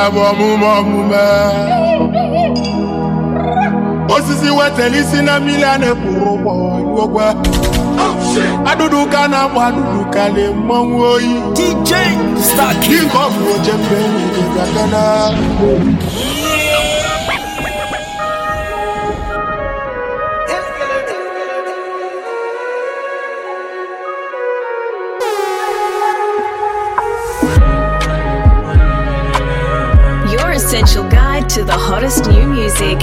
mume. Osisi wetelisi na milane purobo. Aduduka na waduduka le mwangoyi. DJ Starkey. King of Ojembe Gagana. Your essential guide to the hottest new music.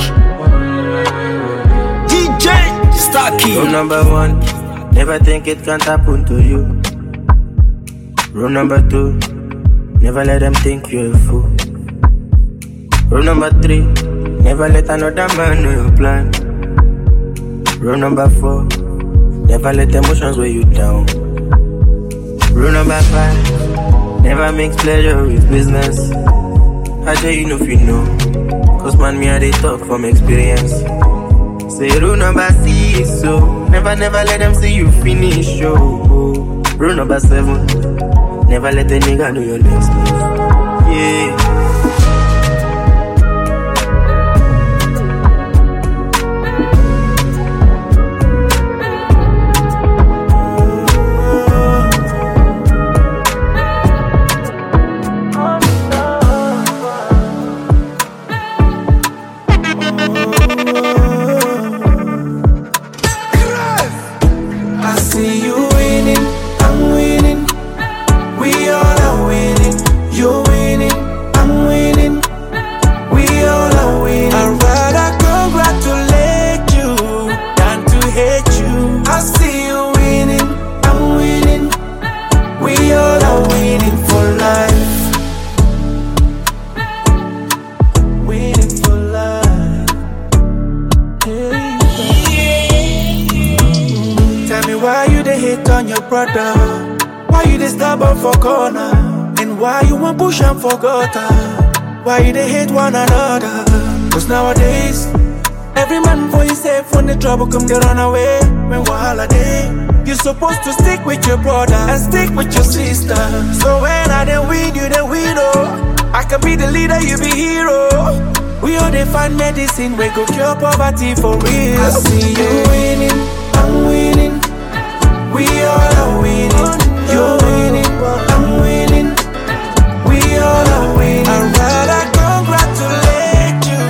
DJ Starkey. Rule number 1, never think it can't happen to you. Rule number 2, never let them think you're a fool. Rule number 3, never let another man know your plan. Rule number 4, never let emotions weigh you down. Rule number 5, never mix pleasure with business. I tell you know if you know, cause man me I they talk from experience. Say rule number 6, so never let them see you finish, oh. Rule number 7, never let a nigga know your next move. Yeah. Why they hate one another? Cause nowadays, every man for himself when the trouble come they run away. When we're holiday, you're supposed to stick with your brother and stick with your sister. So when I then win, you then win, oh. I can be the leader, you be hero. We all they find medicine, we go cure poverty for real. I see you winning, I'm winning. We all are winning. You're winning, I'm winning. We all are winning. I'd rather congratulate you.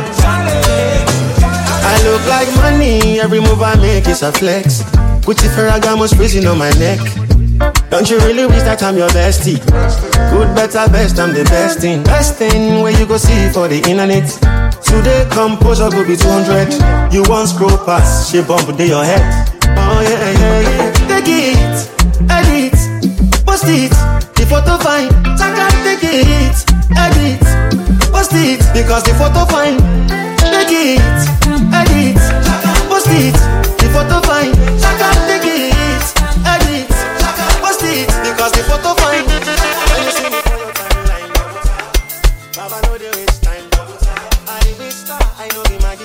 I look like money, every move I make is a flex. Gucci Ferragamo's freezing on my neck. Don't you really wish that I'm your bestie? Good, better, best, I'm the best thing. Best thing where you go see for the internet. Today composure go be 200. You want scroll pass, she bump to your head. Oh yeah. Take it, edit, post it. The photo fine, Chaka, take it, edit, post it. Because the photo fine. Take it, edit, post it. The photo fine, Chaka, take it, edit, post it. Because the photo fine. When you see me for your timeline, Baba know the waste time. I the big star, I know the magic.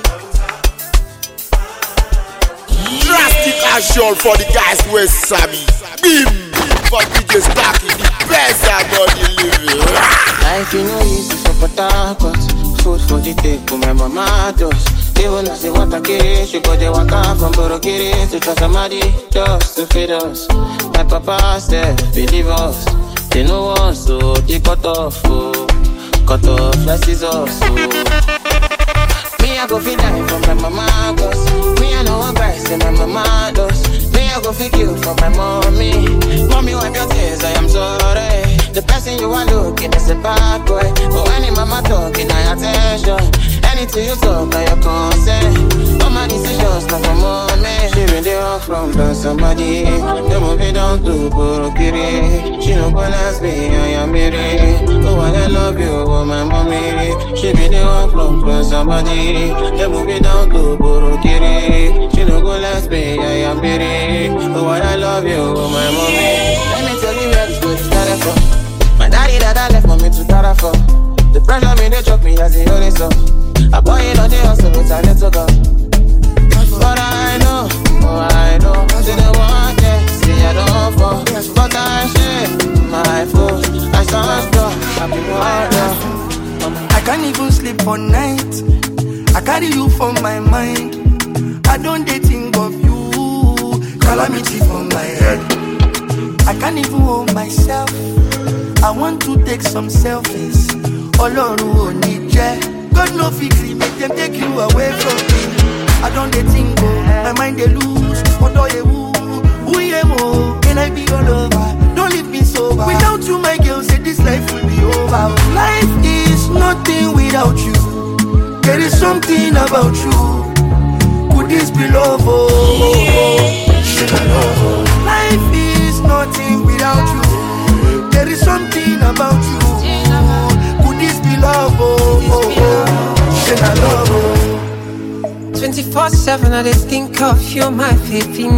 Drastic action for the guys who are savvy. Bim! For DJ Starkey, the best I got the living. Life you know easy for Port food for the day for my mama does. They wanna say what I get, she got the waka from Borokiri to Trasamadi, just to feed us. My papa said, believe us. They know us, so they cut off like scissors. Me I go feed die for my mama does. Me I know one guy say my mama does. Me I go feed you for my mommy. Mommy wipe your tears, I am sorry. The person you are looking is a bad boy. But when your mama talking, I attention. Anything you talk, I your consent. All my decisions not for mommy. She been there from somebody. The movie don't do Borokiri. She no gonna ask me, I am married. Oh, I love you, oh my mommy. She been there from somebody. The movie don't do Borokiri. She no gonna ask me, I am married. Oh, I love you, oh my mommy. Let me tell you where this story started from. My daddy that I left mommy to start for. The pressure me they choke me as the only son. I boy in on the hustle with a little girl. But I know, see the one day, see I don't fall. But I share my food, I stand strong, I be more. for my mind. I don't dey think of you. Calamity for my head. I can't even hold myself. I want to take some selfies. Ọlọ́run ò ní jẹ́. God no fit gree make them take you away from me. I don't dey think my mind dey loose. Odo ewu, uyemo, can I be all over? Don't leave me sober. Without you, my girl, say this life will be over. Life is nothing without you. There is something about you. Could this be love? Life is nothing without you. There is something about you. Could this be love? 24/7 I just think of you, my baby.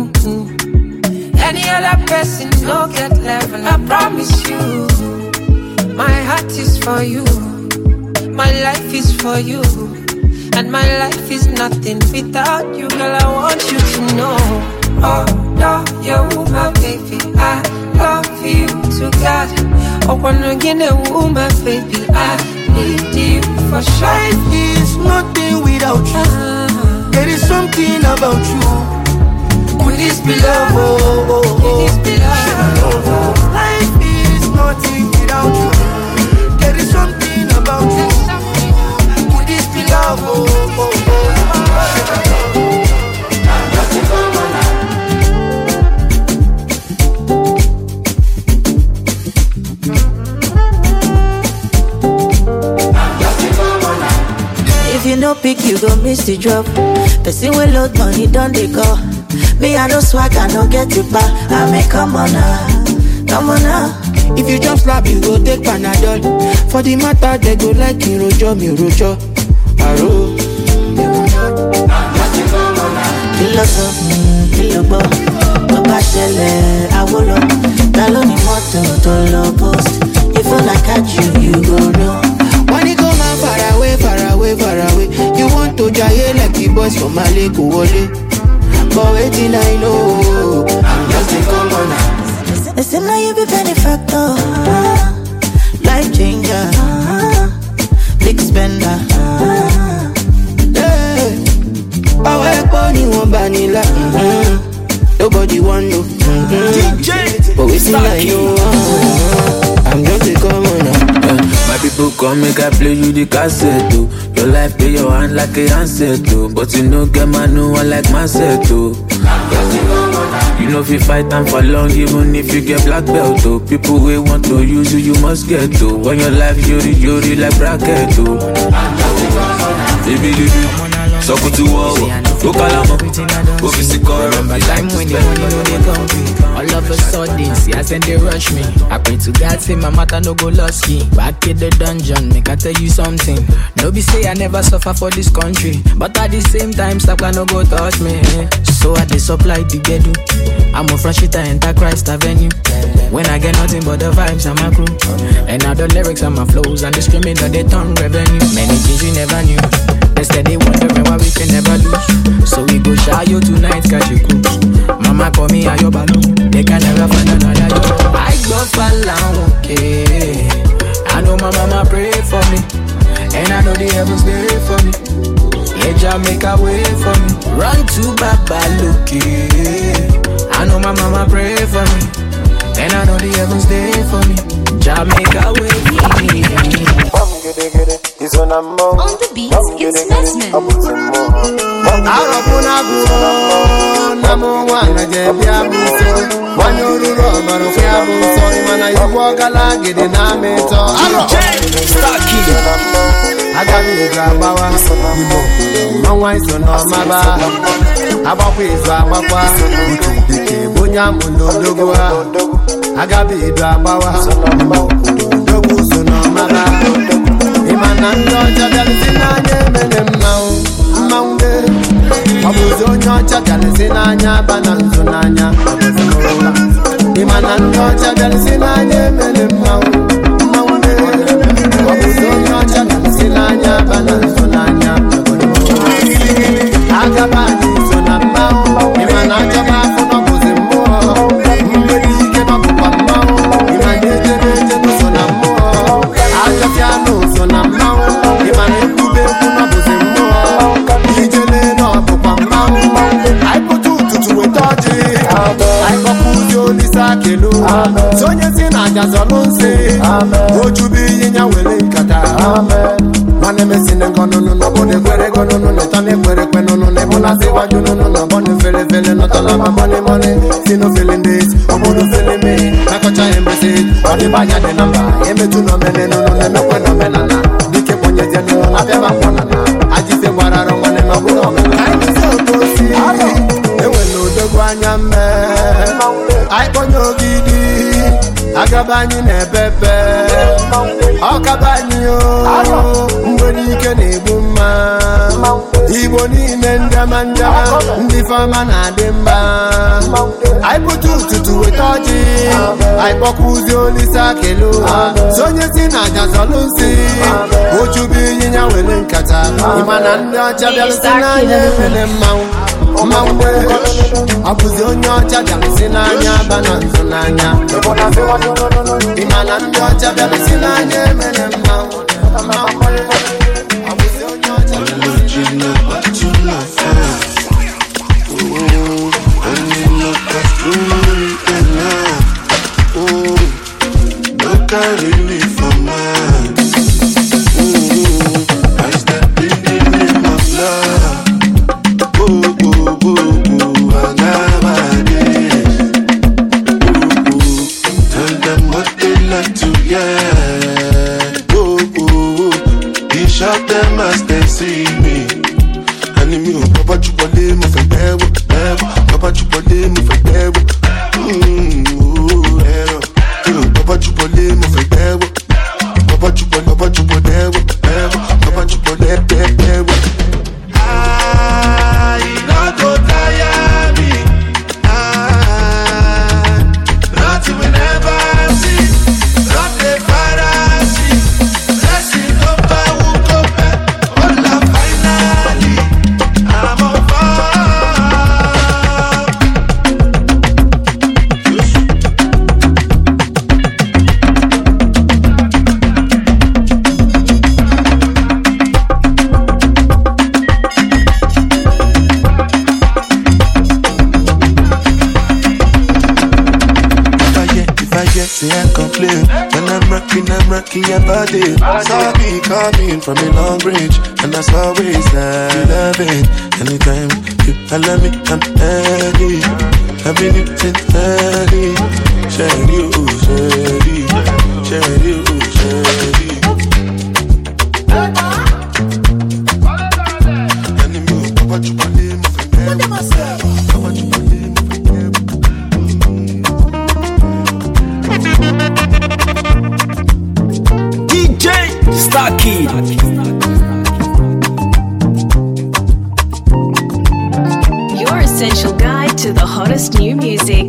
Any other person no get level, I promise you. My heart is for you. My life is for you. And my life is nothing without you, girl. I want you to know. Oh, no, you're my baby. I love you to God. Oh, when again, my baby, I need you for sure. Life is nothing without you. There is something about you. Could this be love? Could this be love? Life is nothing without you. There is something about you. Could this be love? If you no pick, you go miss the drop. Person will load money, don't they call? Me, I no swag, I no get it back. I may come on now, come on now. If you jump slap, you go take Panadol. For the matter, they go like you rojo, me rojo. Aro. Kilo so, kilo bo. Baba shele, awolo. Daloni moto, tolo post. If I catch you, you go know. When you come out far away, far away, far away. You want to jail like the boys from Mali, Kuwole. But waiting, I know. I'm just a commoner. They say now you be benefactor, life changer, big spender. Hey, I work on you one vanilla. Nobody want no. But we still like you. I'm just a commoner. My people come make I play you the cassette too. Your life play your hand like a handset too. But you know get my new one like my set too. You know if you fight time for long, even if you get black belt too. People we want to use you, you must get to. When your life yori like bracket too. Baby, so good to war. Go calamo, go visit Coro. Time when the money no dey come. All of a sudden, see I send they rush me. I pray to God, say my matter no go lost key. Back in the dungeon, make I tell you something. No be say I never suffer for this country, but at the same time, stop no go touch me. So I dey supply the gedu. I'm a fresh shit, I enter Christ Avenue. When I get nothing but the vibes and my crew, and now the lyrics and my flows and the screaming that they turn revenue. Many things we never knew. They steady wondering why we can never lose. So we go shy you tonight, catch you cool. Mama call me a your balloon. They can never find another yo. I go fall okay. I know my mama pray for me, and I know the heavens they for me. Yeah, Jah make a way for me. Run to Baba Loke. I know my mama pray for me, and I know the heavens they for me. Jah make a way for me. On the beat, it's Nesman. Nanjocha dalisinanya mene maunde Abuzonyocha dalisinanya bananzunanya Imananjocha dalisinanya mene maunde Abuzonyocha dalisinanya bananzunanya Agabani sonamau Imanacha bafuno buzimbo Mbedike bakupamau Imanejeleje nusonamu Agatiano sonamau olisa kelu. Sonye sina jazolunsi. Ojubi yinya wele nkata. Mane mesine ngono no bone kwere gono no tane kwere kweno no ne bola se waju no bone fele no tala money. See no feeling this, obodo feeling me. Nakocha embassy, all the banya de number. Eme tu no mene no me kweno menana. Dike ponye jeni no na beba ponana. Aji se wararo ngone no buno menana. I so kosi, ewe no dogo anyame. I ponyo gidi, agabani ne bebe. Okabani yo, mboni kene buma. Ibo ni nendama ndi fama na demba. I put you to a toji. I pokuzi olisa kelu. Sonye sina jazolunsi. Oju bi yinya wele nkata. Imana ndo chabia sina yemele Mamwe abuzi onyo chabia sina nyaba na nzunanya. Imana ndo chabia sina yemele Mamwe abuzi onyo chabia sina carry me for mine. I step in my blood. I got my days. Tell them what they like to get. He shot them as they see me. Anime, Papa Chupale, my friend, Papa Chupale, my friend. Papa Chupale, my friend. Papa Chupale, Papa Chupale, Papa Chupale. I not go tire me. Not even ever see. Not the fantasy. Blessing up, I will go back. All finally, I'm on fire. Say I complain when I'm rocking your body. Sorry, coming from a long range, and that's always love it. Anytime you follow me, I'm ready. I've been you since early. Share you, Starkey. Your essential guide to the hottest new music.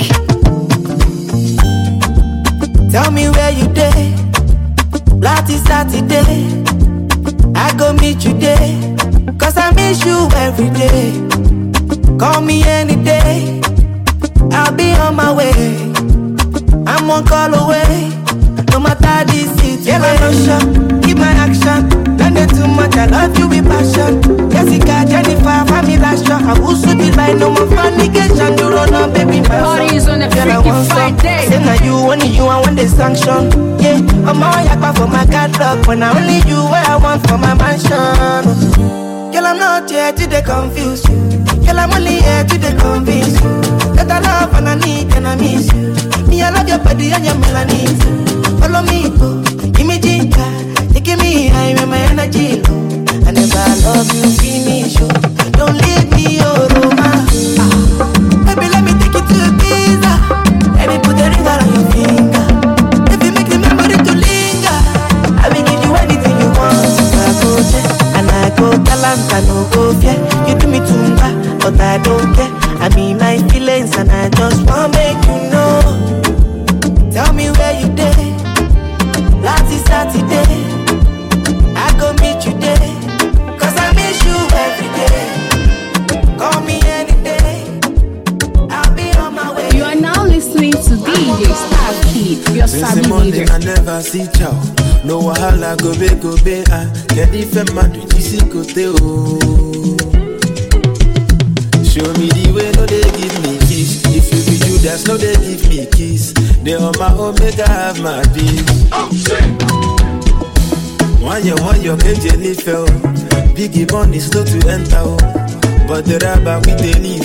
Tell me where you day. Lati Saturday. I go meet you there. Cause I miss you every day. Call me any day. I'll be on my way. I'm one call away. No matter the situation. Yeah, I no shop, keep my action. Don't do too much, I love you with passion. Jessica, Jennifer, family last shot. I will soon be like no more fornication. You run up, baby, my Party's on a freaking Friday. Say now you, only you, I want the sanction. Yeah, I'm all yakba for my catalog. But now only you, where I want for my mansion. Girl, I'm not here to confuse you. Girl, I'm only here to convince you that I love and I need and I miss you. Me, I love your body and your melanin. Follow me, go, give me ginger. Taking me high when my energy low. I never love you, finish you. Don't leave me, oh, Roma. Baby, let me take you to Ibiza. Let me put a ring around your finger. If you make the memory to linger, I will give you anything you want. I go there, and I go talent, I no go fear. You do me tumba, but I don't care. I mean my feelings, and I just wanna make you know. Tell me where you day. Last Saturday, I go meet you there. Cause I miss you every day. Call me any day. I'll be on my way. You are now listening to DJ Starkey, your Sunday morning I never see chow. No wahala go be get if man to see kote oh. Show me the way, no they give me fish. If you be you Judas, no they give me keys. They on my own, make I have my peace. Oh shit. One year, KJ fell. Biggie money slow to enter, but the rapper we they leave.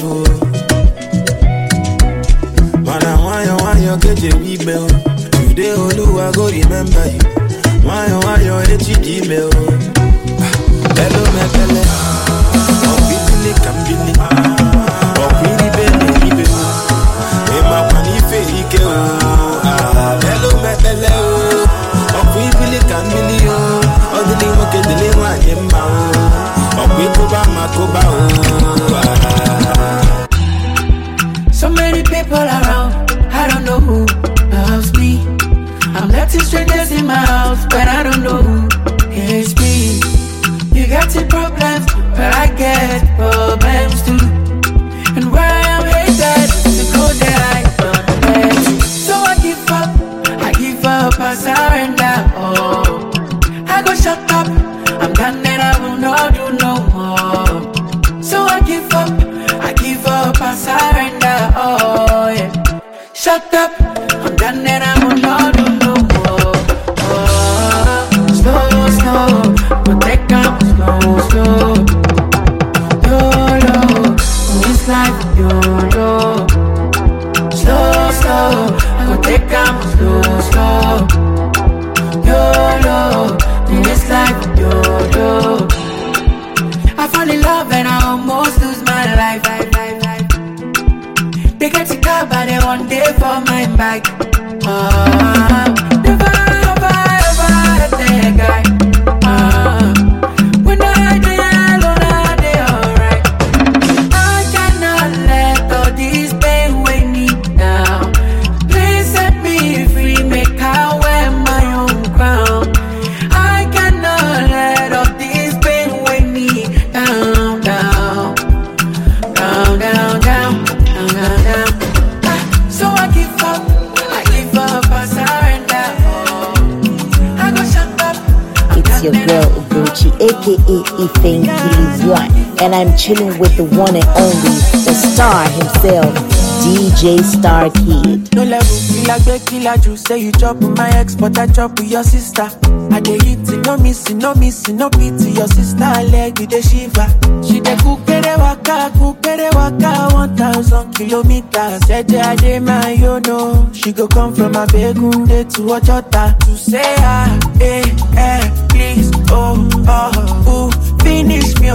Man, I want your KJ we mail. Today, I go remember you. Want your HD mail. Hello, my fella. Oh, Billy, come Billy. Oh, Billy, baby. Hey, my money, fake. Hello, my fella. Oh, Billy, come Billy. Oh, the name of the name of him. Oh, we go back, my go back. So many people around, I don't know who loves me. I'm letting strangers in my house, but I don't know who hates me. You got your problems, but I get problems too. And where I am hated, to go there I don't let. So I give up, I surrender. Oh, I go shut up, I'm done and I will not do no more. So I give up, I surrender. Oh yeah, shut up, I'm done and I will not do no more. Oh, slow, but take up slow. YOLO, this life YOLO. Slow, but take up slow. YOLO, this life YOLO. I fall in love and I almost lose my life. They get a car but they one day for my bike. Never ever that guy. When I dey alone, I dey alright. I cannot let all this pain weigh me down. Please set me free, make I wear my own crown. I cannot let all this pain weigh me down. So I give up, I surrender. I go shut up. It's your girl Ubuchi, aka Ifenkili1, and I'm chilling with the one and only, the star himself, DJ Starkid. No level, killer juice. Say you chop with my ex, but I chop with your sister. I dey hit it, no missing, no pity. Your sister leg with the shiva. She dey kukere waka, 1,000 kilometers. Said I dey my no. She go come from a Begunde to Ojota to say please, ooh, finish me,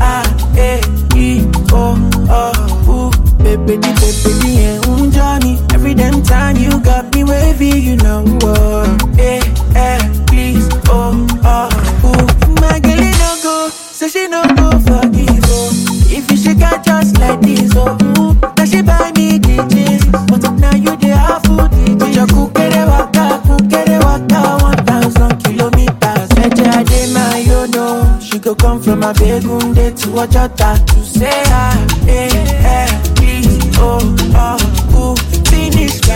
baby, Johnny. Every damn time you got me wavy, you know, please, my girl, no go, so she no go forgive, if you shake her just like this, now she buy me the jeans, but now you dey have food, but your kukere waka, 1,000 kilometers, I dey my no, she go come from a Begunde to Ojota to say please, finish me,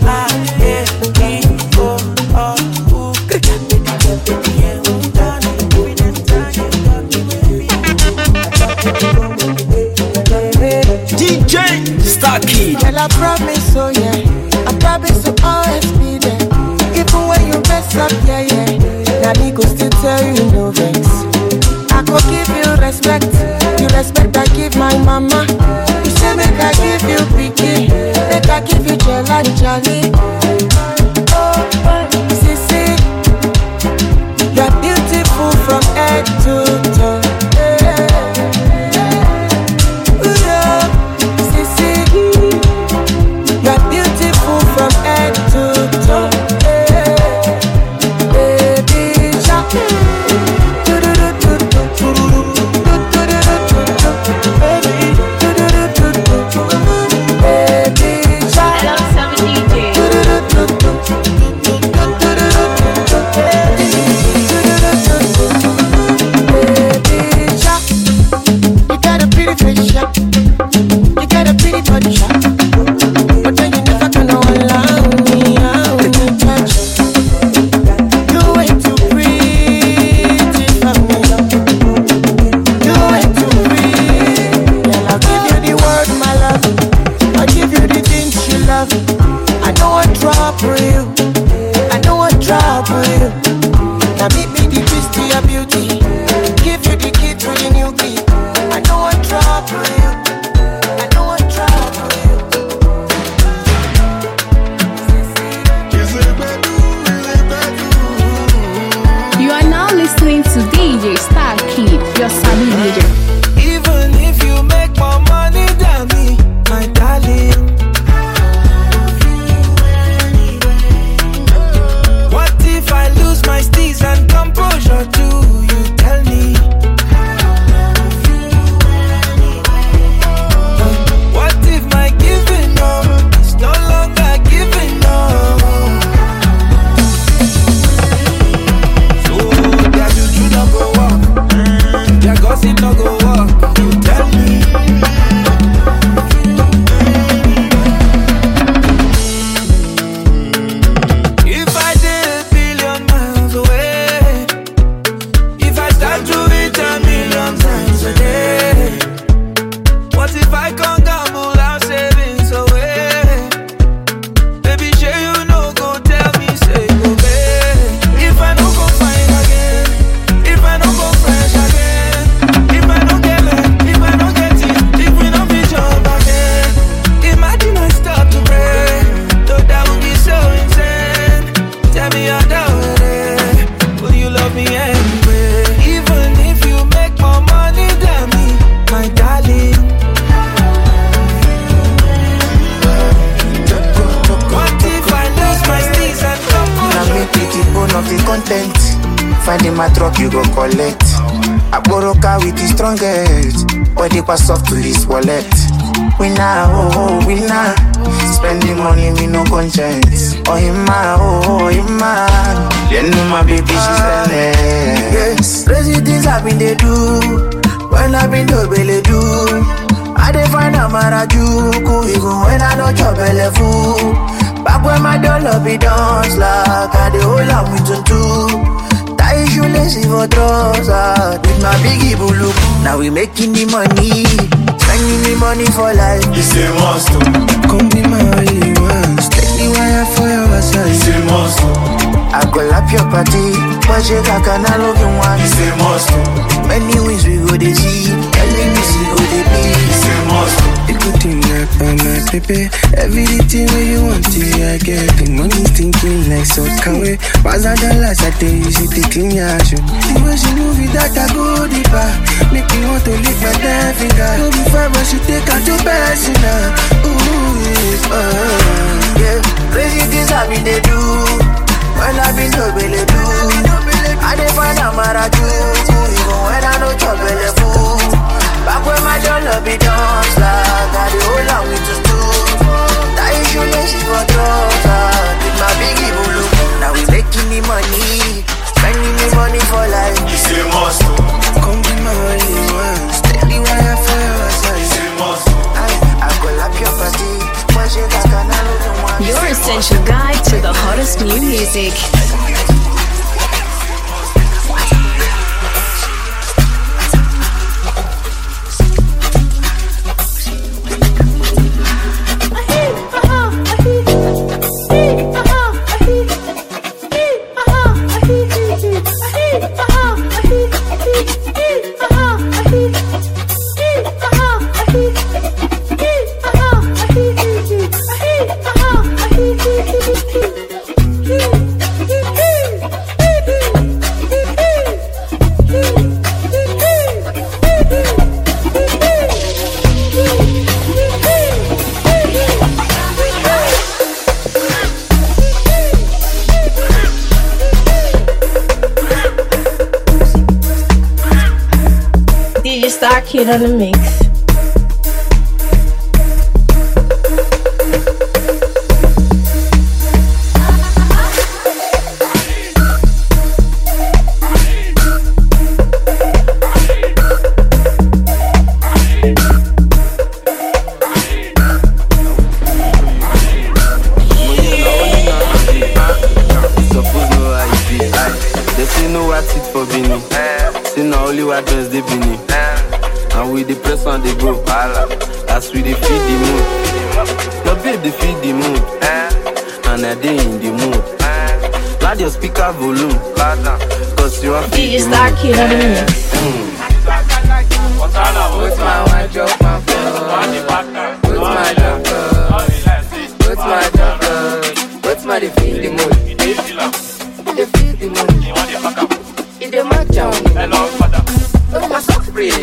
DJ Starkid. Girl, I promise, oh yeah, I promise to always be there. Even when you mess up, yeah. Now me go still tell you no vex. I go give you respect I give my mama. You say make I give you picky, make I give you jelly. Oh, Sissy, you're beautiful from head to toe. Sissy, you're beautiful from head to toe. Baby, shark. love you. I know what trouble you. I know what trouble you. Now meet me the peace to your beauty. Give you the key to the new key. I know what trouble you. I know what trouble you. You are now listening to DJ Star Kid, your Sabi DJ. Even if you make more money than me, my darling. What if I lose my steez and composure too? You tell me. What if my giving up is no longer giving up? So their juju no go walk, their gossip no go walk. You tell me. If I did a billion miles away, if I start to eat 1,000,000 times a day, what if I can't gamble our savings away? Baby, sure you no go tell me say go babe. If I no go find again, if I no go fresh again, if I no get left, if I no get it, if we no be job again. Imagine I start to pray, though that would be so insane. Tell me how that way, will you love me anyway? Even if you make more money than me, my darling. What if I lose my steez and Now make it the bone of the content. Find in my truck, you go collect. I borrow car with the strongest. Body pass off to this wallet. Winner, oh, winner. Spending money with no conscience. Oh, hima. You know my baby, she's standing. Yes, crazy things I've been they do. When I've been to belly do. I dey find a marajuku. Even when I know your belly fool. Back when my dollar be dance like I dey hold am with two. Tie shoelace for trouser with my biggie bulu. Now we making the money, spending the money for life. It's a must. Come be my only one. Take the wire for your side. It's a must. I go lap your party, but you can love you one. It's a must. Many wins we go to see, telling me see who they be. It's a must. You could think like on my baby. Everything where you want to, I get the money thinking like so can we pass out the last I tell you, see the clean your action. The way she move it that I go deeper. Make me want to lick my damn finger. Don't be fair, but she take out your personal. Ooh, yeah. Crazy things I mean they do. When I been to belly do. I dey find a marajuku. Even when I know your belly fool. Back when my dollar be dance like I dey hold on with two. Tie shoelace for trouser with my biggie bulu. Now we making the money, spending the money for life. It's a must. come be my only one. Steady wire for your side. It's a must. I go lap your party, but you can love you one. Your essential guide to the hottest new music. DJ Star Kid on the mix. And we the press on the go. As we the feed the moon. Your babe they feed the mood, and I dey in the mood. Loud your speaker volume, cause you are feed the mood. DJ Starkid on the mix. Put my one drop my phone. Put my drop Put my drop Put my defeat the mood. Defeat the mood. It dey match on. Look my socks pretty.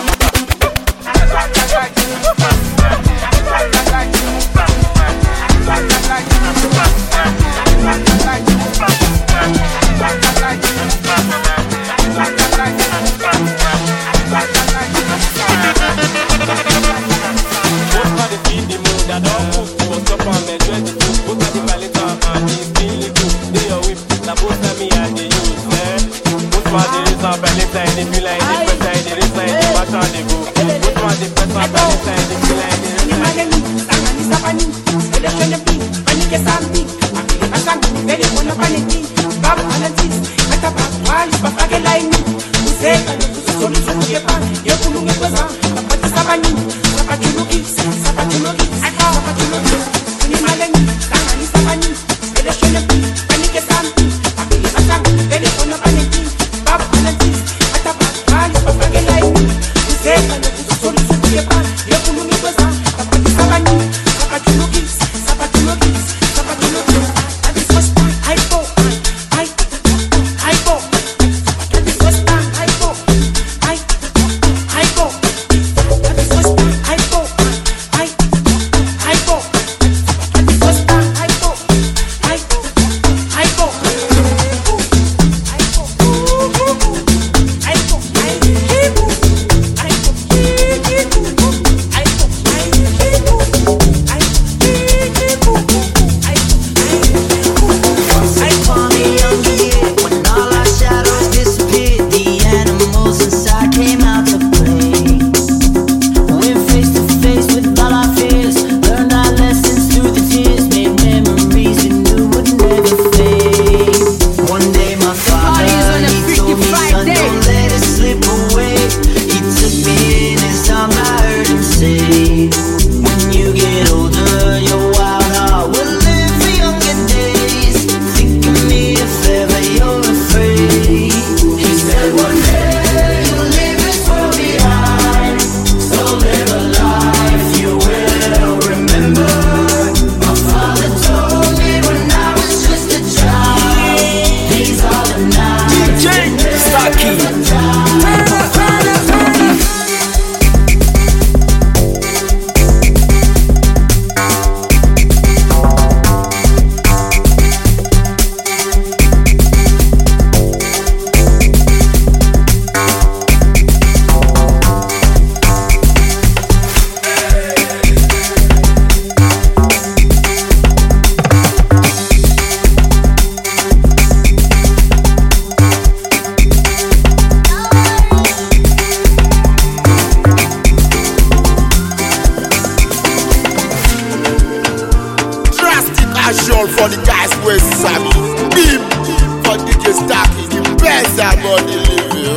For the guys who is Sammy, beam for DJ Starkid, the best about the living.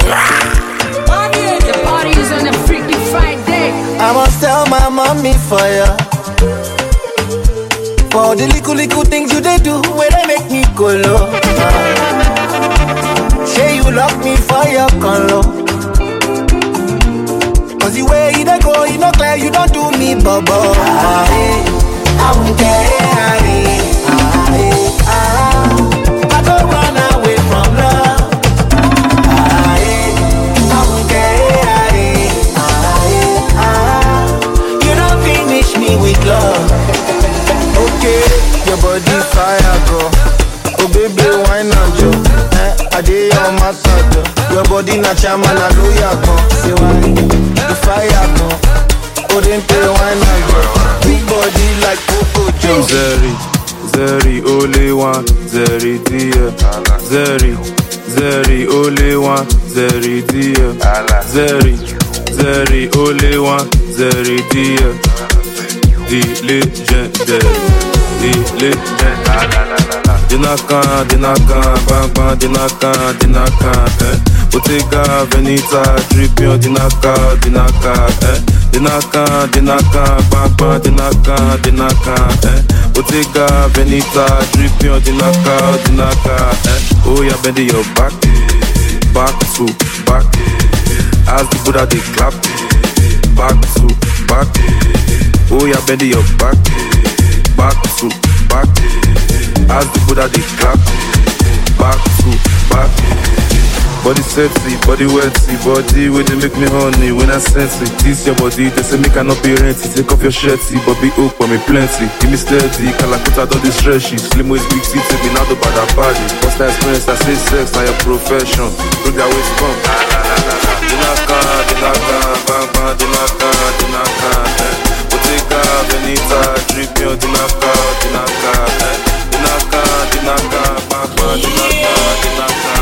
The party is on a Freaky Friday. I must tell my mommy for ya. For the little things you they do, where they make me go low. Say you love me for your conlo. Cause the way you don't go, you not clear, you don't do me bubble. I won't care. I don't run away from love. I won't care. You don't finish me with love. Okay, your body fire go. Oh baby, why not yo? I did your matter. Your body na chama na loya go. Say why? The fire go. Oh then pay why not go? Big body like Coco Joe. Zeri, only one, Zeri dear. Zeri, only one, Zeri dear. Zeri, only one, Zeri dear. The legend, Dinaka, bang bang, dinaka, Bottega, Veneta, Tribune, dinaka, Dinaka, bang bang, dinaka, Bottega, Veneta, Tribune, dinaka, Oh, yeah, bend your back to back. As the Buddha they clap, back to back. Oh, yeah, bend your back to back. As the Buddha they clap, back to back. Body sexy, body wetty, body where they make me honey. When I sense it, this your body, they say me cannot be renty. Take off your shirty, but be open me plenty. Give me steady, Calacuta don't distress you. Slim waist, big city, me now the bad party. What's that experience? I say sex, now your profession. Bring that waist come. Dinaka, bang bang, dinaka, Bottega, Veneta, Tribune, dinaka, bang bang, dinaka.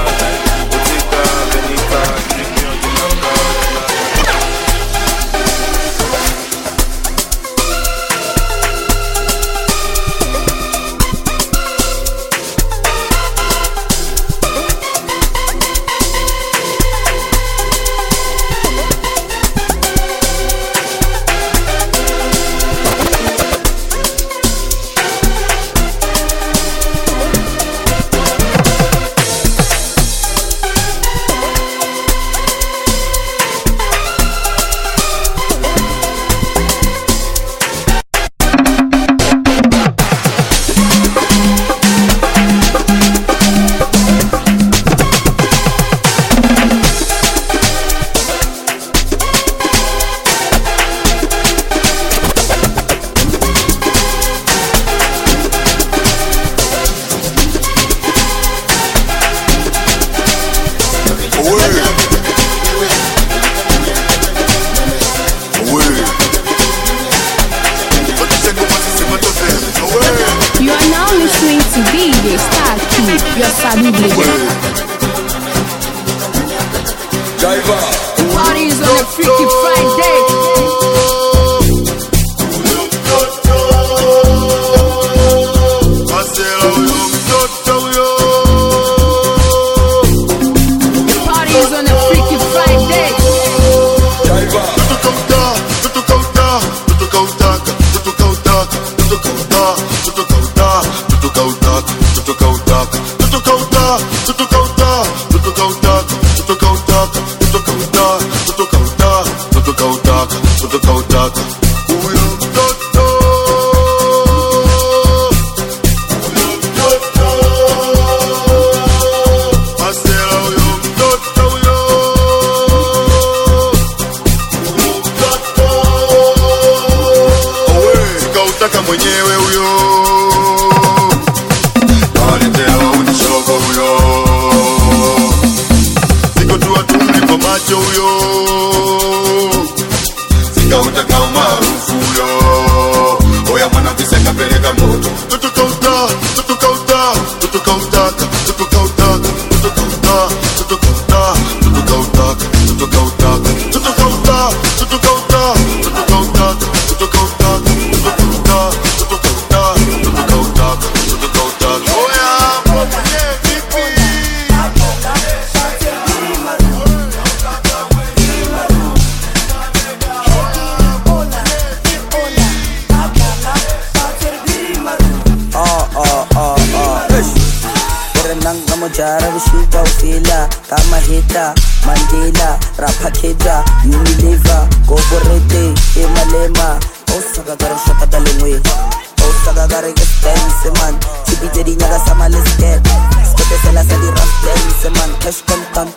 Mandela, Rapakeda, Unilever, Goborete, Emalema, Osagara Shakadalingwe, Osagara Dance man, Tibidi Naga Samalis get, Scotella Sadi Rap Dance man, Cash Contant,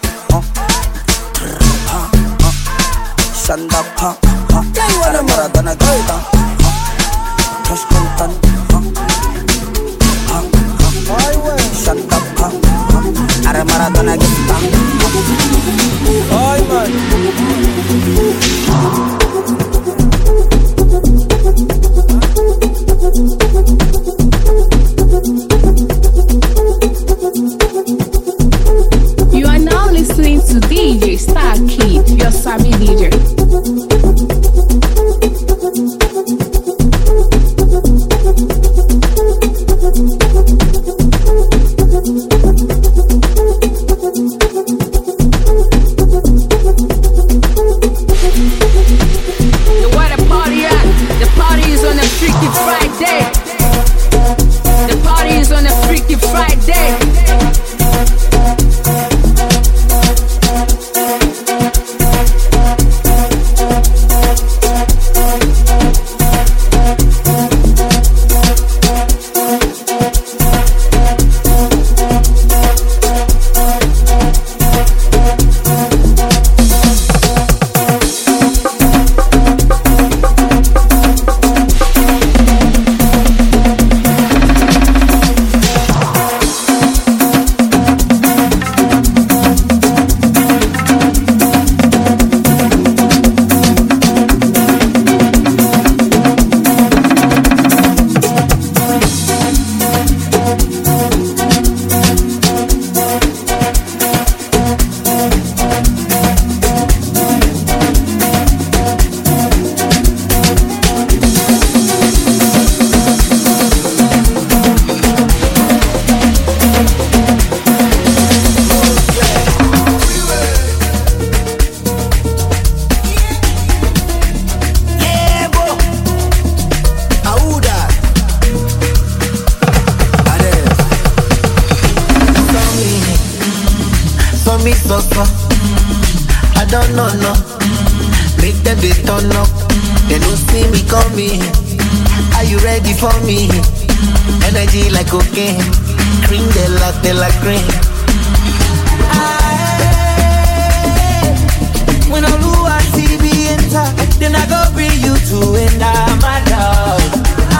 Shanda Pump, Maradona Gaita, Cash Contant, Shanda Pump, Maradona Gaita. You are now listening to DJ Star Kid, your Sabi DJ. call me Sosa. I don't know, no. Make them they turn up. They don't see me coming. Are you ready for me? Energy like cocaine. Cream de la cream. When I lose, I see me enter. Then I go bring you to enter my love.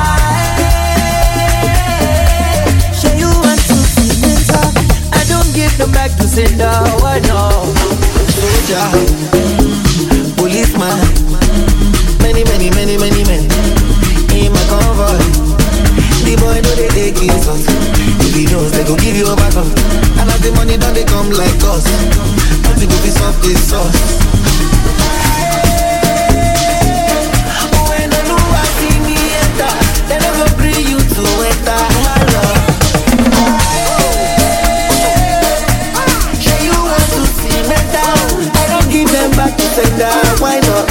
Show you want to see enter. I don't give them back to sender. Why no? Soldier, policeman, many men in my convoy. The boy know they take his us. If he knows they gon' give you a back up. And as the money done they come like us. Nothing go be soft this sauce. When I know I see me enter, they never bring you to enter my love. Show you want to see me down. I don't give them back to sender. Why not?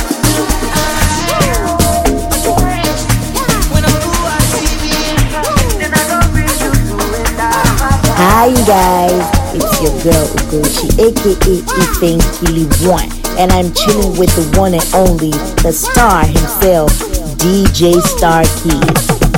Hi guys, it's your girl Ugochi, aka Ifenkili1, and I'm chilling with the one and only, the star himself, DJ Star Kid.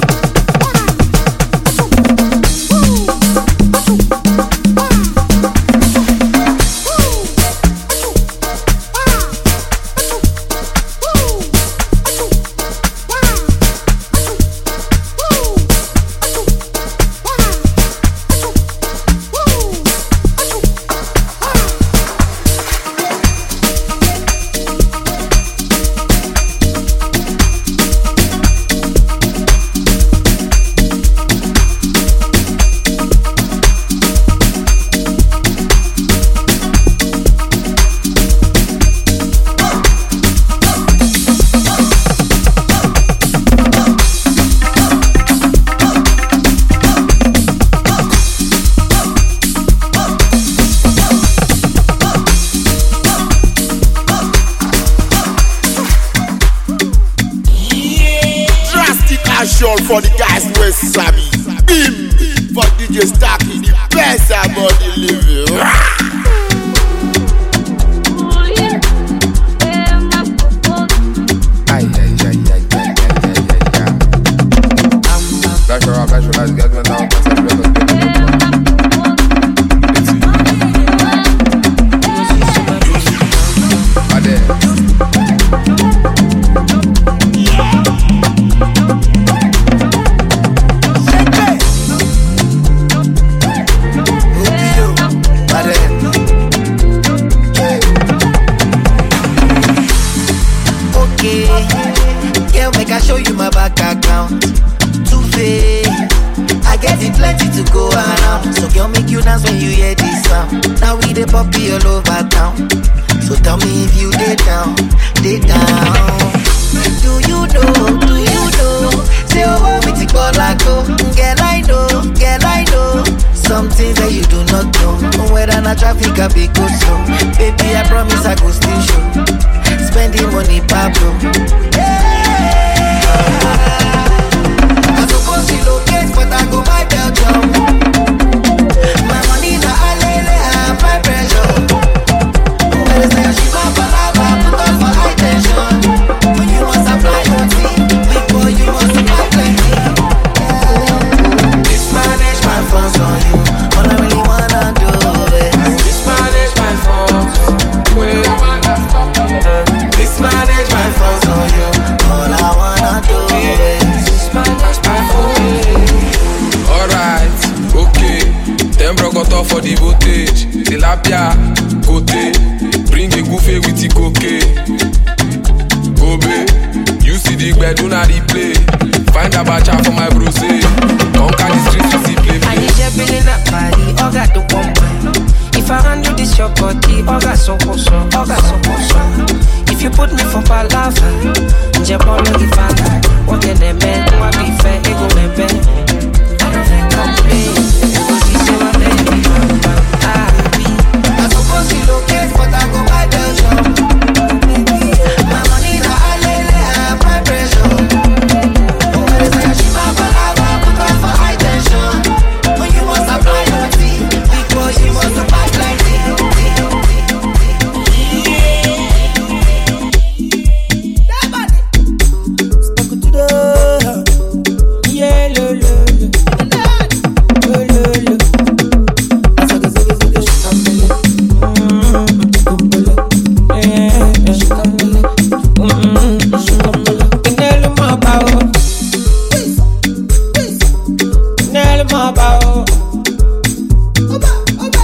For the guys who is Sammy, Bim for DJ Starkey, the best about the living.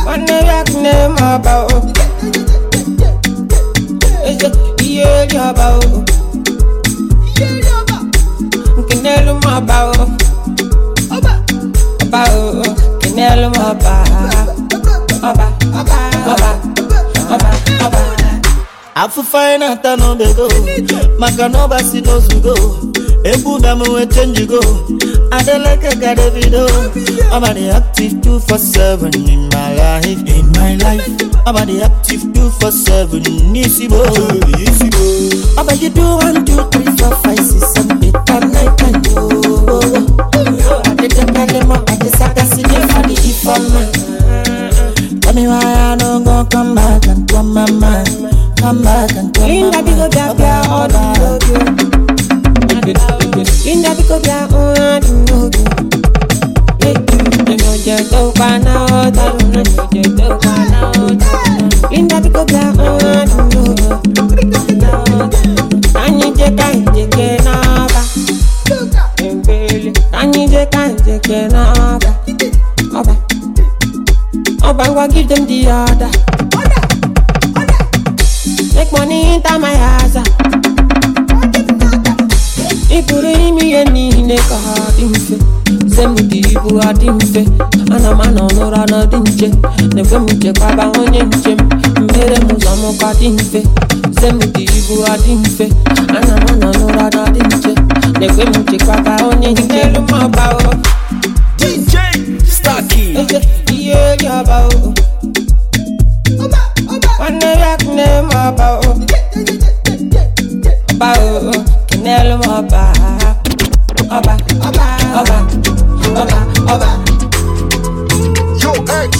One rock name about. Is it yeah about? Kinelo about. About. Kinelo about. Afu fine at no bego, Makanoba si no go. Ebu damu we change go. Adeleke gade video. I'm the active 247 in my life. I'm the active 247 easy boy. Aba you do 1, 2, 3, 4, 5, 6, 7, 8, 9, 10. I did the dilemma, I just see the funny if I'm. Tell me why I don't go come back and come my mind. Come back and come Linda because they're all about you. Linda because they're all about you. No just open out, no just open out. Linda because they're all about you. Anyi je kenaba. Anyi je kenaba. Oba give them the order. Make money into my house. If you bring me any nigga, send me the people I didn't say. And a man on or another didn't. Never me check Baba on your gym. Made a Musamo Kadinfe. Send me the people I didn't say. And a man on or another didn't. Never me check Baba on your gym. DJ Starkey. Yeah, about. One rock name about. Kinelo Oba. Yo, X.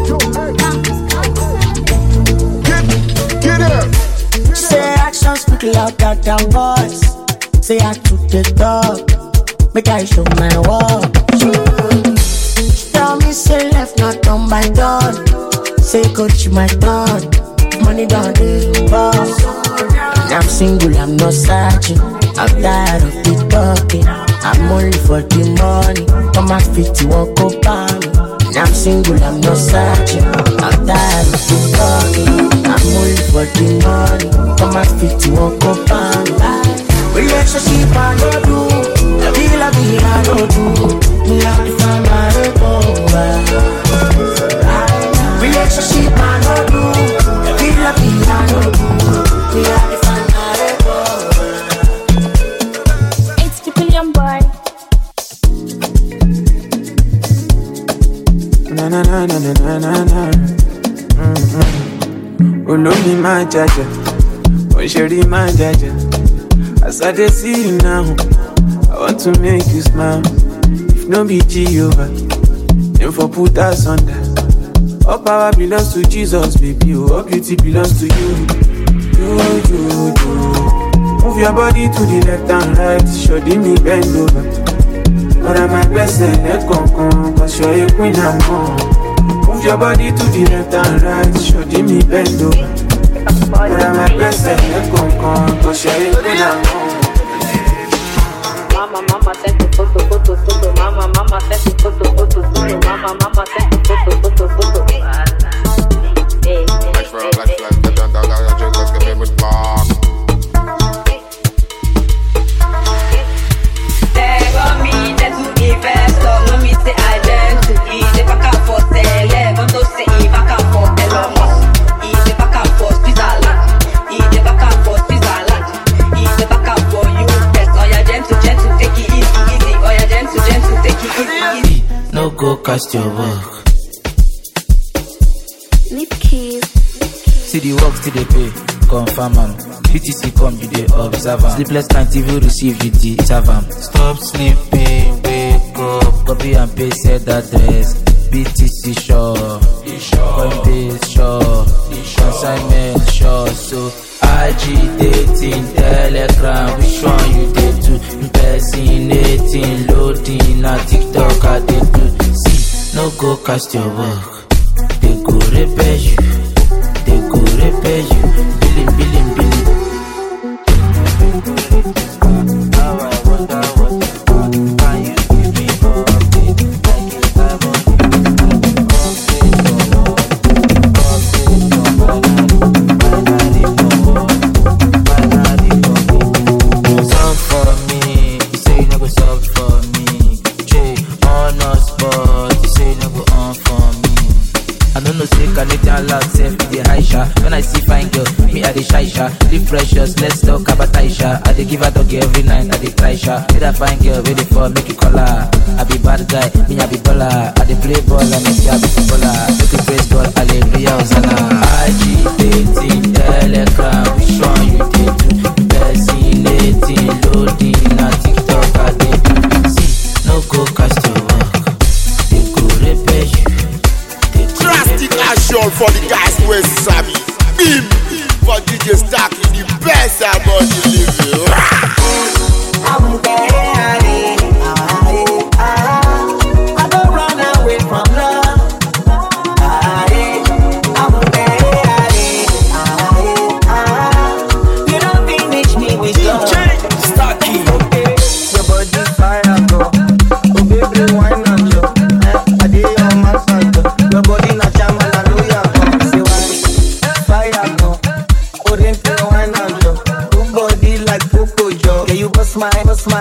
Get up. Say actions speak louder than voice. Say I took the dog. Make I show my work. Tell me say left not done by done. Say coach my turn. Money down the boss. I'm single, I'm not searching. I'm tired of the talking. I'm only for the money. Come my feet, you won't go by me. I'm single, I'm not searching. I'm tired of the talking. I'm only for the money. Come my feet, you won't go by me. Relationship I don't do. I don't do. Me have to find my over. Relationship I don't do. I don't do. Me have to find my over. It's the billion boy. Na na na na na na na. Olómi máa jàjà, òṣèré máa jàjà. As I dey see you now, I want to make you smile. If no be Jehovah, then for put us under. All power belongs to Jesus, baby. All beauty belongs to you. You. Move your body to the left and right. Show me bend over. But I'm my best let come, cause you're a queen and more. Move your body to the left and right. Show me bend over. But I'm my best let come, cause you're a queen and more. Mama sent the photo. Mama sent the photo. Mama sent the photo. Black flag, get down, let's get me with bomb. No go cast your work. Lip keys. See the work still they pay, confirm am. BTC come, you they observe am. Sleepless night if you receive, you deserve am. Stop sleeping, wake up. Copy and paste said address. BTC sure, Coinbase sure, consignment sure. So agitating, Telegram, which one you did do? Impersonating, loading, na TikTok I did do. See, no go cast your work. They go repair you. They go repair you. Billing. Now I wonder what can you give me more? Like if I want got nothing loud, safe with the high shot. When I see fine girl, me at the shy shot. Live precious, let's talk about Aisha. I dey give her doggy every night, I dey try shot. With that fine girl, ready for make you call her. I be bad guy, me I be baller. I dey play ball, I make you be footballer. Make you praise God, hallelujah, Hosanna. Agitating, telegram, which one you dey do? Fascinating, loading, na TikTok, I dey do. See, no go cast your work, they go repair you. Drastic action for the guys who sabi. Beam for DJ Starkey, the best about the living. I don't run away from love. You don't finish me with love. Starkey. Your body fire go. Oh baby, wine and yo. I did on my side. Your body na chama la loya go. Say why? Fire go. Oh then play wine and yo. Good body like Coco Joe. Yeah, you bust my.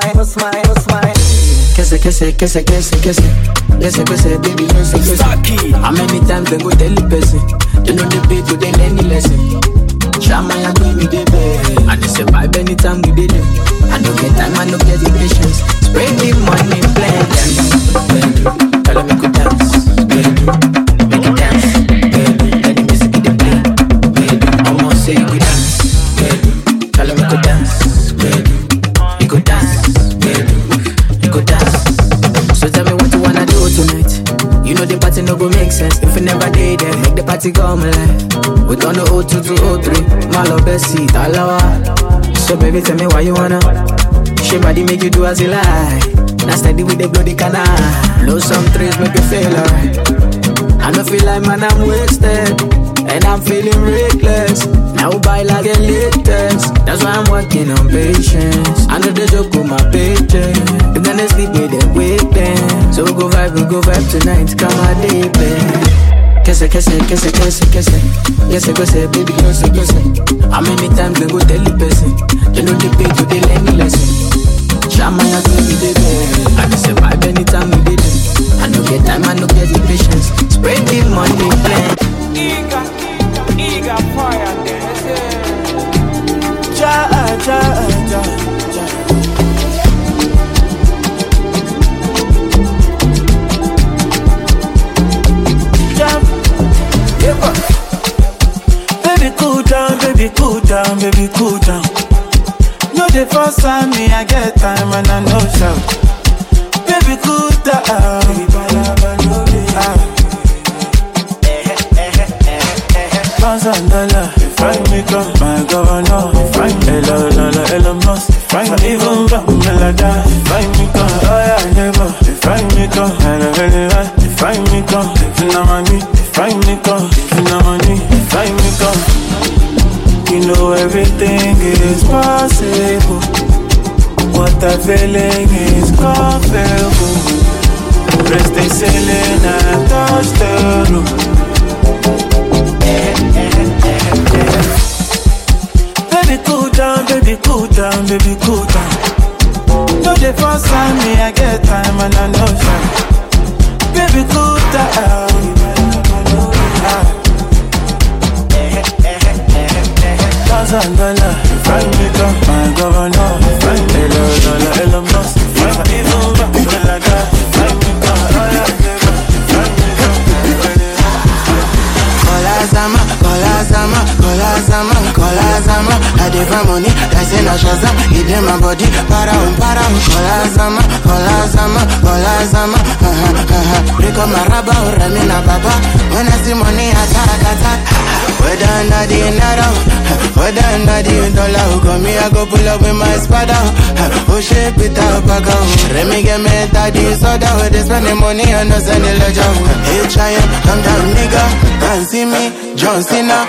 Kese, baby, kese. Starkey. How many times they go tell the person? They know the beat, but they learn the lesson. Shama ya give me the best. And they survive anytime we did it. I don't get time, I don't get the patience. Spread the money, play dance. Tell them make you dance. Make it dance. Let the music get the play. Almost say you go dance. Tell them make you dance. You go dance. You go dance. So tell me what you wanna do tonight. You know the party no go make sense if you never did it. Make the party come alive. We done the 02 to 03. My love best seat, alawa. So baby, tell me why you wanna. She body make you do as you like. Now steady with the bloody canal. Blow some trees, make you feel alright. I don't feel like man, I'm wasted. And I'm feeling reckless. Now buy like a latest. That's why I'm working on patience. I know the joke with my paycheck. You're gonna sleep with them, wake them. So we go vibe tonight. Come on, deep Kese, baby, kese. How many times they go tell the person? They know the pay to they learn the lesson. Shama ya give me the best. I just survive anytime we did it. I no get time, I no get the patience. Spread the money, plan. Eager fire, Baby, cool down. No, the first time me, I get time and I know shout. Baby, cool down. $1,000 if I make up my governor. If I Elon Musk. If I even back Melada. If I make up, oh yeah, never. If I make up, if I make up, if you know money. If I make up, if you know money. If I make up. You know everything is possible. What I'm feeling is comfortable. Press the ceiling and touch the roof. Baby cool down, baby cool down. No, the first time me I get time and I know shine. Baby cool down. $1,000 if I make up my governor. If I Elon Musk. If I even back Melada. If I make up, oh yeah, if I make up. Kola Zama, I dey find money, I say na Shazam, it dey my body, para. Kola Zama, break up my rubber, Ramina Baba, when I see money, attack. Whether under the naira, whether under the dollar, come me, I go pull up with my spada, oh shit, Peter Baga, Remy get me daddy soda, where they spend the money, and no send the ledger, hey, giant, come down, nigga, can't see me, John Cena.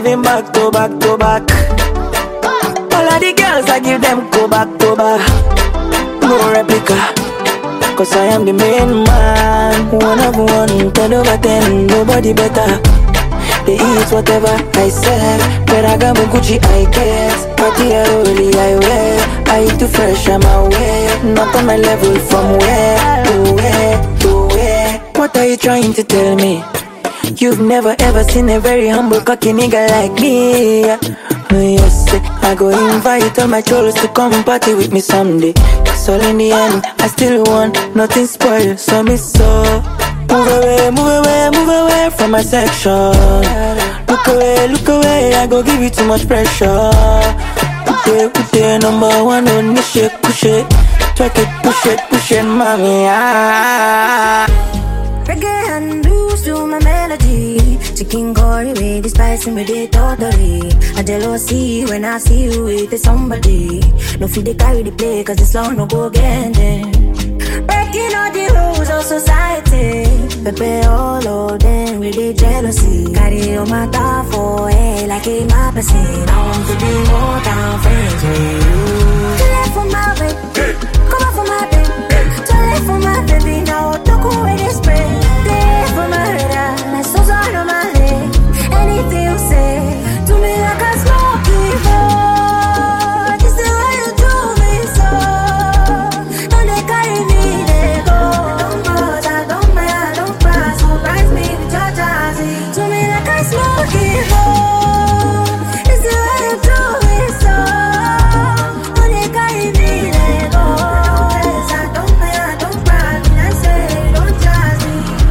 living back to back to back. All of the girls I give them go back to back. No replica, cause I am the main man. 1 of 1, 10 over 10, nobody better. They eat whatever I serve. Ferragamo, Gucci I get. Cartier I wear. I eat too fresh, I'm aware. Not on my level, from where to where to where. What are you trying to tell me? You've never ever seen a very humble cocky nigga like me. Yes, I go invite all my trolls to come party with me someday. So in the end, I still want nothing spoiled. So me so move away, move away, move away from my section. Look away, I go give you too much pressure. Put it, number 1 on this shit, push it. Twerk it, push it, mommy. Reggae and blues to my melody. Chicken curry with the spice in me totally. I jealousy when I see you with somebody. No feel they carry the play cause it's long no go again then. Breaking all the rules of society. Pepe all of them with the jealousy. Carry on my top for hey like a my person. I want to be more than friends with you. To live for my baby, come on for my baby. To live for my baby now, don't go with this spray. Live for my radar, my soul's on my leg. Anything you say, to me like a smoky ball. This is how you do me so. Don't they carry me, they go. Don't bother, don't matter, don't pass. Surprise me with your jazzy. To me like a smoky ball. This is how you do me so. Don't they carry me, they go. Don't matter, don't pass. I say, don't jazzy.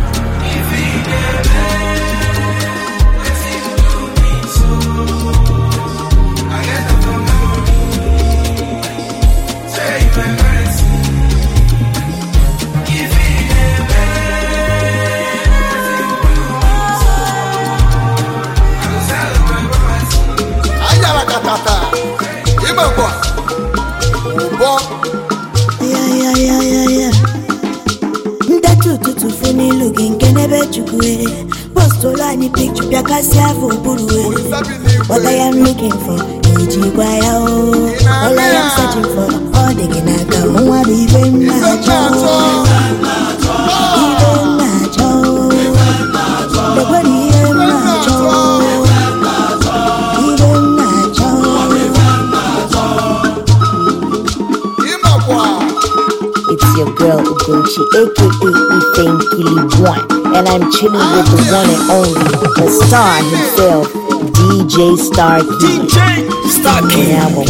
Funny looking, can never chukwe. Postola ni picture, pia kasi avu buruwe. What I am looking for, ijikwaya o. All I am searching for, all the ginaka. Mwa bibe macho, bibe macho. The body is macho, bibe macho. It's your girl Ugochi, aka Ifeng Kili1, and I'm chilling with the one and only, the star himself, DJ Starkey. DJ Starkey. Yeah, I'm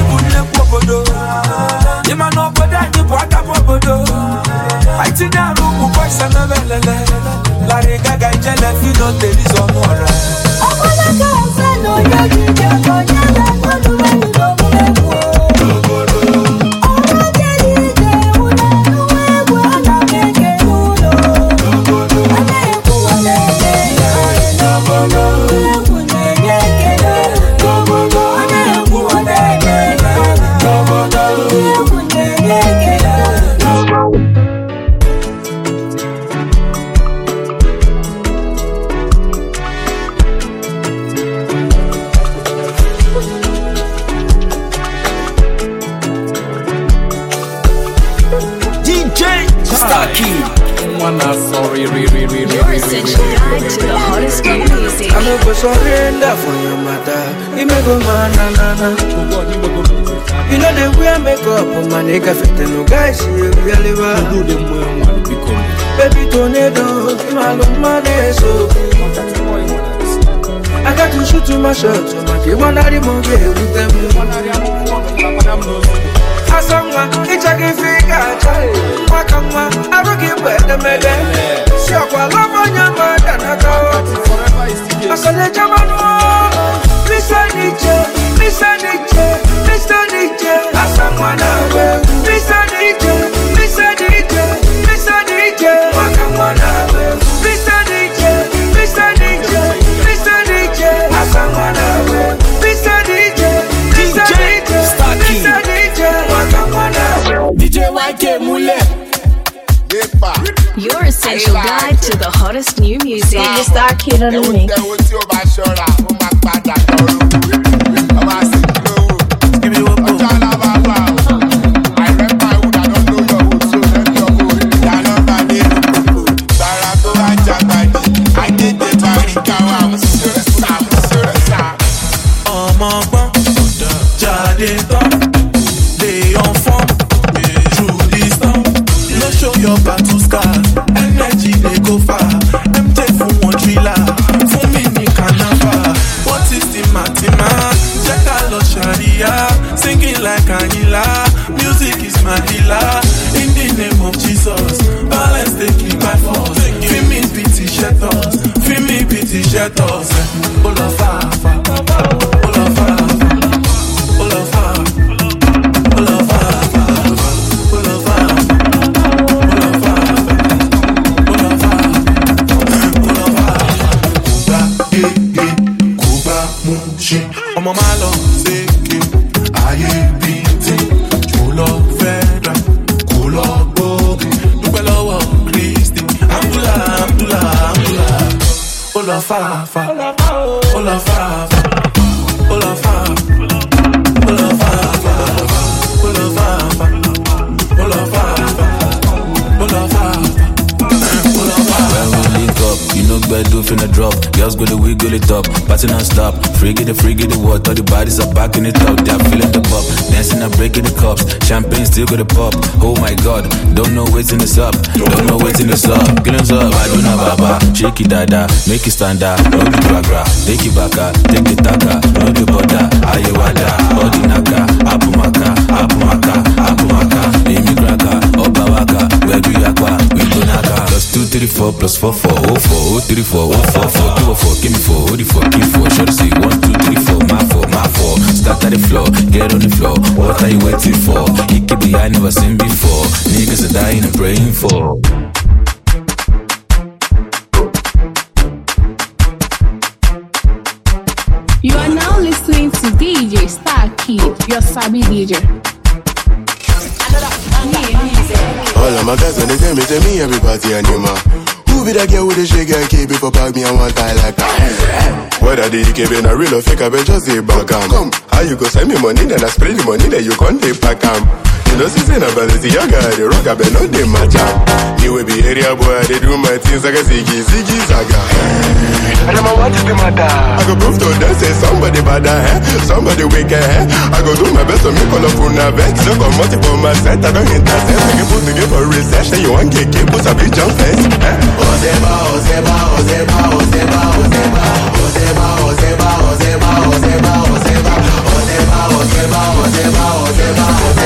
I Your essential guide to the hottest new music. I'm gonna surrender for your matter. You make a man, you know the way I make up on my nigga fit no guys you really well. Baby tornado, my love money so. I got to shoot to my shot, so my kid wanna remove it with them. Asangwa, it's a give figure, Wakangwa, I don't give back the medal. Shakwa, love on your mother, and I go. I said, the Jamano, Mr. Nietzsche, Mr. Nietzsche, Mr. Nietzsche, Asangwa, Mr. Nietzsche, Mr. Nietzsche, Mr. Nietzsche, Wakangwa, Mr. Nietzsche, Mr. Nietzsche, Mr. Nietzsche, Asangwa, Mr. Nietzsche, Mr. Nietzsche, Mr. Nietzsche, Wakangwa, DJ YK Mule. Your essential guide to the hottest new music. DJ Star Kid on the mix. Your battle scars, energy they go far. MJ for one thriller, for me ni carnival. What is the matima? Check out Sharia, singing like Anila. Music is my healer. In the name of Jesus, balance taking by force. Feel me pity shatters, feel me pity shatters. All of Fafa, all of Fafa, all of Fafa, all of Fafa. Ọmọ máa lọ sékè, ayé bíi tí kò lọ fẹ́ra, kò lọ gbóbi. Dúpẹ́ lọ́wọ́ Kristi, Amdúlà, Amdúlà, Amdúlà. Ó lọ fàáfà, ó lọ fàáfà, ó lọ fàáfà, ó lọ fàáfà, ó lọ fàáfà, ó lọ fàáfà, ó lọ fàáfà. When we link up, you know better finna drop. Girls go the wiggle it up, party non-stop. Friggy the water, all the bodies are backing it up. They're feeling the pop, dancing and breaking the cups. Champagne still got the pop. Oh my God, don't know what's in this up. Don't know what's in this up. Killings up, I do not baba. Shake it dada, make it stand up. No the bragra, take it back, take the taka. No the border, ayewada. Odinaka, apumaka, apumaka, apumaka. Amy Kraka, Obawaka, Weduyakwa, Wigunaka. Plus 2, 3, 4, plus 4, 4, 0, 4, 0, 3, 4, 0, 4, 4, 2, 4, give me 4, 0, 4, give 4. Sure to see 1, 2, 3, 4, my 4, my 4. Start at the floor, get on the floor. What are you waiting for? It could be I never seen before. Niggas are dying and praying for. You are now listening to DJ Star Kid, your Sabi DJ. All of my guys when they say me everybody animal. Who be that girl with the shake and keep it for bag me and one tie like that? Whether the DK been a real or fake, I bet just say back come. How you go send me money, then I spray the money, then you can't take back You know, since I'm about the young guy, the rock, I bet not they match up. You will be area boy, they do my things like a ziggy zaga. And I'm a what is the matter? I go prove to them, say somebody bad, somebody wicked, I go do my best to make all of una vex. So come multiple my set, I don't intercept. I can put together for research, then you want get put a big jump face. Ozeba, Ozeba, Ozeba, Ozeba, Ozeba, Ozeba, Ozeba, Ozeba, Ozeba, Ozeba, Ozeba, Ozeba, Ozeba, Ozeba, Ozeba,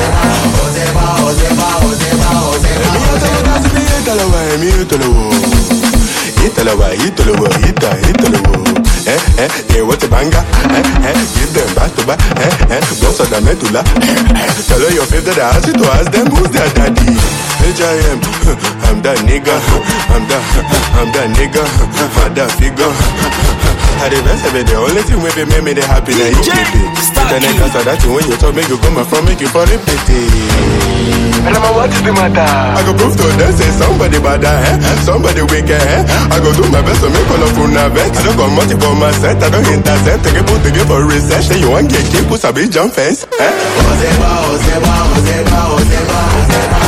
what's a banger? Give them back to back. Boss of the medulla. Tell her your favorite ask you to ask them who's their daddy. H.I.M. I'm that nigga. I'm that nigga. Father figure. I the best of it, the only thing with it make me the happy that you keep it. Internet cause that thing when you talk make you come from make you for repeat it. And I'm a what is the matter? I go prove to them say somebody bad somebody wicked I go do my best to make all of una vex. I don't come multiple my set, I don't intercept. Take a put together for research. Then you want get keep put a big jump fence. Ozeba, Ozeba, Ozeba, Ozeba, Ozeba.